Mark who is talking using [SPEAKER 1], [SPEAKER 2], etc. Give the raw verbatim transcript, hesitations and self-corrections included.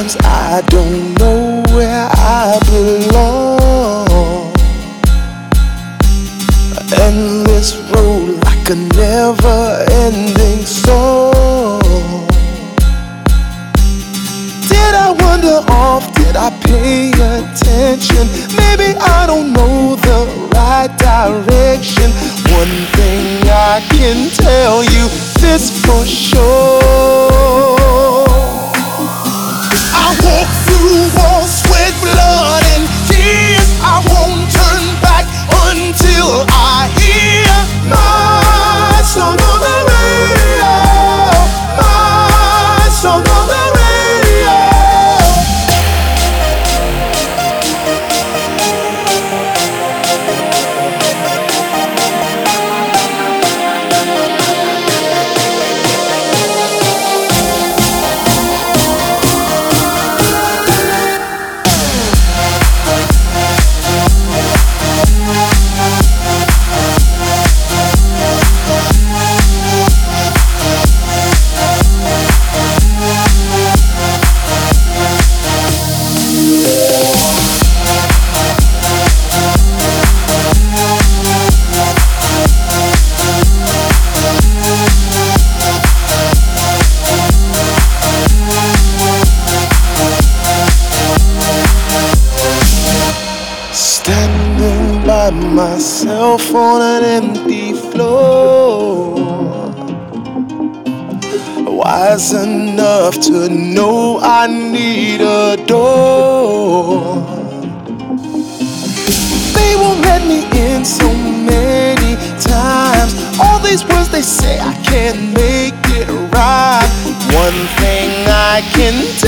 [SPEAKER 1] Sometimes I don't know where I belong. Endless road like a never-ending song. Did I wander off? Did I pay attention? Maybe I don't know the right direction. One thing I can tell you, this for sure: I walk through walls, sweat, blood, and tears. I won't turn back until I hear my song on the radio. My song on the radio. Standing by myself on an empty floor, wise enough to know I need a door. They won't let me in so many times. All these words they say, I can't make it right. One thing I can